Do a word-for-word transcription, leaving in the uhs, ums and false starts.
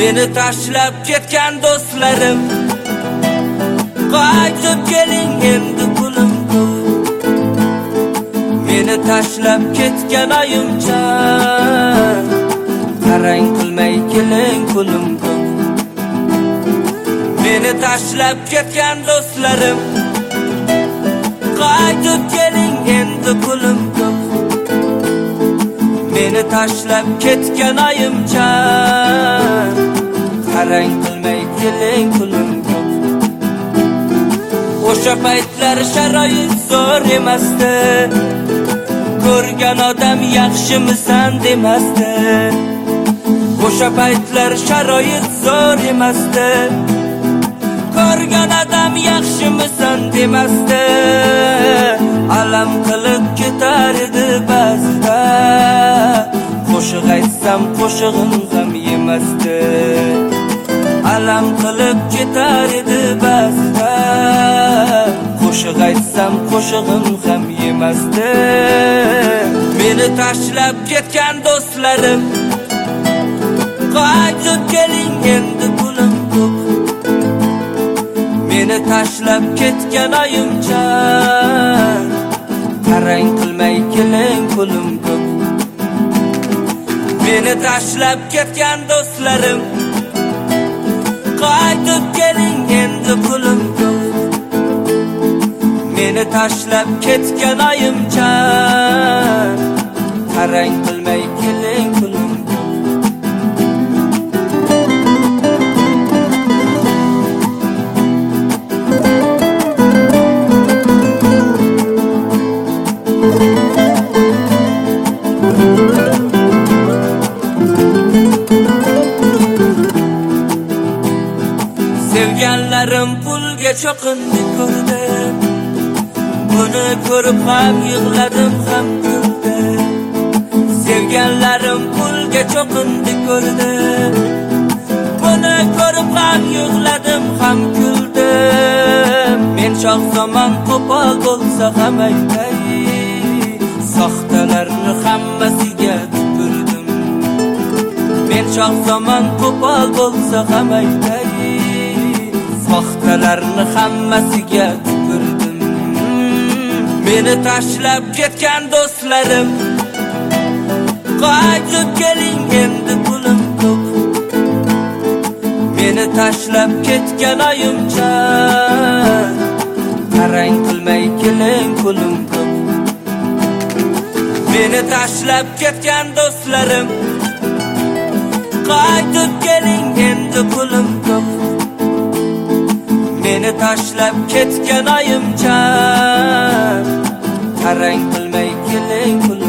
Meni tashlab ketgan do'stlarim, qaytib keling endi pulim ko'p. Meni tashlab ketgan oyimcha, qarang qilmay keling pulim ko'p. Meni tashlab ketgan do'stlarim, qaytib keling endi pulim ko'p. Meni tashlab ketgan oyimcha, qarang qilmay keling pulim ko'p. O'sha paytlar sharoit zo'r emasdi, ko'rgan odam yaxshimisan demasdi. O'sha paytlar sharoit zo'r emasdi, ko'rgan odam yaxshimisan demasdi. Alam qilib ketar edi ba'zida, qo'shiq aytsam qo'shig'im ham yemasdi. Alam qilib ketar edi ba'zida, qo'shiq aytsam qo'shig'im ham yemasdi. Meni tashlab ketgan do'stlarim, qaytib keling endi pulim ko'p. Meni tashlab ketgan oyimcha, qarang qilmay keling pulim ko'p. Meni tashlab ketgan do'stlarim, qaytib keling endi pulim ko'p. Meni tashlab ketgan oyimcha, qarang qilmay keling pulim ko'p. Sevganlarim pulga cho'qindi ko'rdim, buni ko'rib ham yig'ladim ham kuldim. Sevganlarim pulga cho'qindi ko'rdim, buni ko'rib ham yig'ladim ham kuldim. Men shoh zamon qo'pol bo'lsa ham aytay, soxtalarni hammasiga tupurdim. Men shoh zamon qo'pol bo'lsa ham aytay, soxtalarni hammasiga tupurdim. Meni tashlab ketgan do'stlarim, qaytib keling endi pulim ko'p. Meni tashlab ketgan oyimcha, qarang qilmay keling pulim ko'p. Meni tashlab ketgan do'stlarim, qaytib keling endi pulim ko'p. Meni tashlab ketgan oyimcha, qarang qilmay keling pulim ko'p.